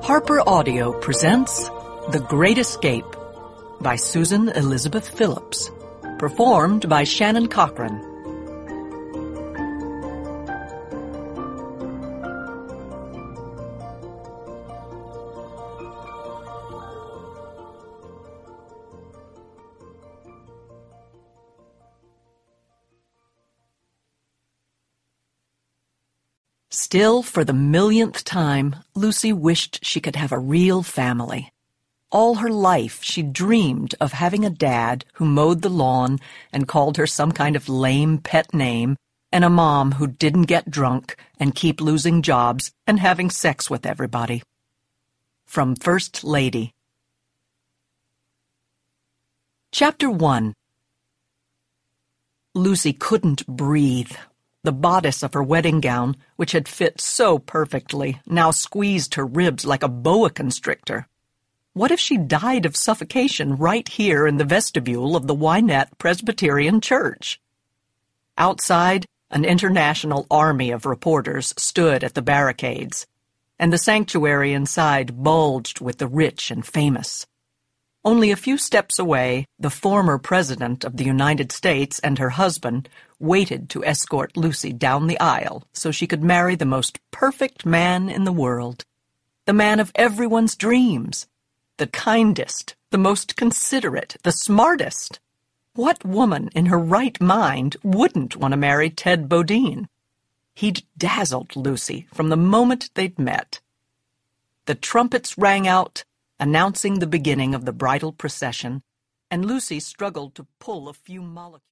Harper Audio presents The Great Escape by Susan Elizabeth Phillips, performed by Shannon Cochran. Still, for the millionth time, Lucy wished she could have a real family. All her life, she dreamed of having a dad who mowed the lawn and called her some kind of lame pet name, and a mom who didn't get drunk and keep losing jobs and having sex with everybody. From First Lady. Chapter 1. Lucy couldn't breathe. The bodice of her wedding gown, which had fit so perfectly, now squeezed her ribs like a boa constrictor. What if she died of suffocation right here in the vestibule of the Wynette Presbyterian Church? Outside, an international army of reporters stood at the barricades, and the sanctuary inside bulged with the rich and famous. Only a few steps away, the former President of the United States and her husband waited to escort Lucy down the aisle so she could marry the most perfect man in the world, the man of everyone's dreams, the kindest, the most considerate, the smartest. What woman in her right mind wouldn't want to marry Ted Bodine? He'd dazzled Lucy from the moment they'd met. The trumpets rang out, announcing the beginning of the bridal procession, and Lucy struggled to pull a few molecules.